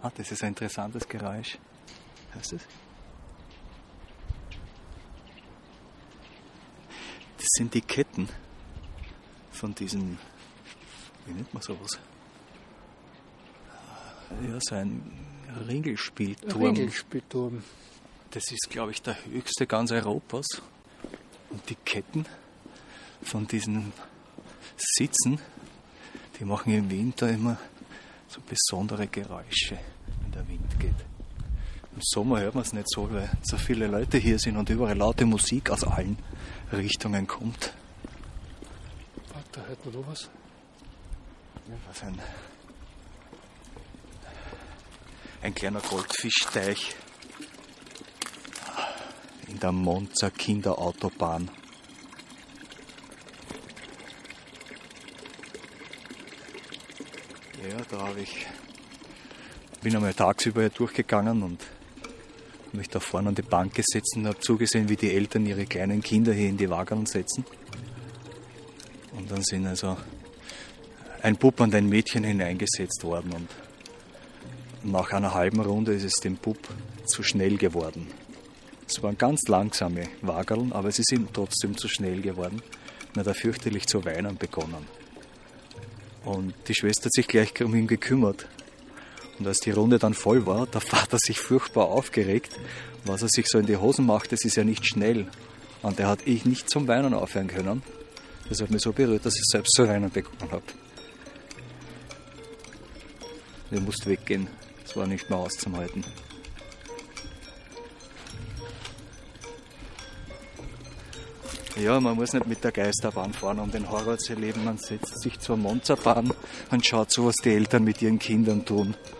Das ist ein interessantes Geräusch. Hörst du das? Das sind die Ketten von diesen, wie nennt man sowas? Ja, so ein Ringelspielturm. Das ist, glaube ich, der höchste ganz Europas. Und die Ketten von diesen Sitzen, die machen im Winter immer so besondere Geräusche, wenn der Wind geht. Im Sommer hört man es nicht so, weil so viele Leute hier sind und überall laute Musik aus allen Richtungen kommt. Da hört man da was. Ja, was ein kleiner Goldfischteich in der Monza Kinderautobahn. Ja, bin einmal tagsüber hier durchgegangen und mich da vorne an die Bank gesetzt und habe zugesehen, wie die Eltern ihre kleinen Kinder hier in die Wagen setzen. Und dann sind also ein Bub und ein Mädchen hineingesetzt worden und nach einer halben Runde ist es dem Bub zu schnell geworden. Es waren ganz langsame Wagerln, aber sie sind trotzdem zu schnell geworden und hat er fürchterlich zu weinen begonnen. Und die Schwester hat sich gleich um ihn gekümmert. Und als die Runde dann voll war, hat der Vater sich furchtbar aufgeregt. Was er sich so in die Hosen macht, das ist ja nicht schnell. Und er hat nicht zum Weinen aufhören können. Das hat mich so berührt, dass ich selbst zu weinen begonnen habe. Wir mussten weggehen. Das war nicht mehr auszuhalten. Ja, man muss nicht mit der Geisterbahn fahren, um den Horror zu erleben. Man setzt sich zur Monza-Bahn und schaut so, was die Eltern mit ihren Kindern tun.